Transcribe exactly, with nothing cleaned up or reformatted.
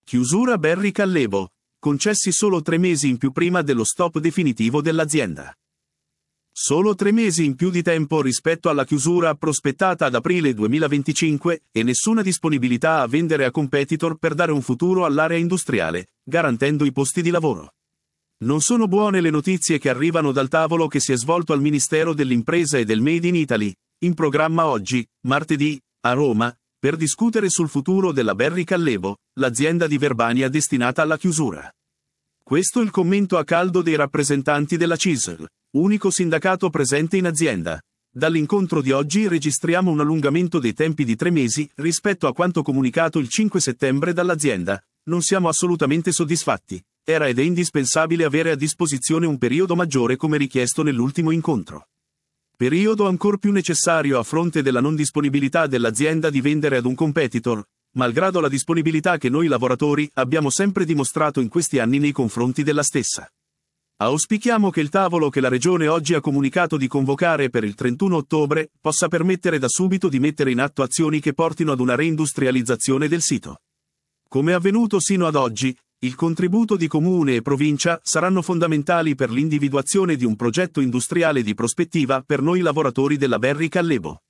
Chiusura Berry Callevo. Concessi solo tre mesi in più prima dello stop definitivo dell'azienda. Solo tre mesi in più di tempo rispetto alla chiusura prospettata ad aprile duemilaventicinque e nessuna disponibilità a vendere a competitor per dare un futuro all'area industriale, garantendo i posti di lavoro. Non sono buone le notizie che arrivano dal tavolo che si è svolto al Ministero dell'Impresa e del Made in Italy, in programma oggi, martedì, a Roma, per discutere sul futuro della Berry Callevo, l'azienda di Verbania destinata alla chiusura. Questo il commento a caldo dei rappresentanti della C I S L, unico sindacato presente in azienda. Dall'incontro di oggi registriamo un allungamento dei tempi di tre mesi rispetto a quanto comunicato il cinque settembre dall'azienda. Non siamo assolutamente soddisfatti. Era ed è indispensabile avere a disposizione un periodo maggiore come richiesto nell'ultimo incontro. Periodo ancor più necessario a fronte della non disponibilità dell'azienda di vendere ad un competitor, malgrado la disponibilità che noi lavoratori abbiamo sempre dimostrato in questi anni nei confronti della stessa. Auspichiamo che il tavolo che la Regione oggi ha comunicato di convocare per il trentuno ottobre possa permettere da subito di mettere in atto azioni che portino ad una reindustrializzazione del sito. Come avvenuto sino ad oggi, il contributo di Comune e Provincia saranno fondamentali per l'individuazione di un progetto industriale di prospettiva per noi lavoratori della Berry Callevo.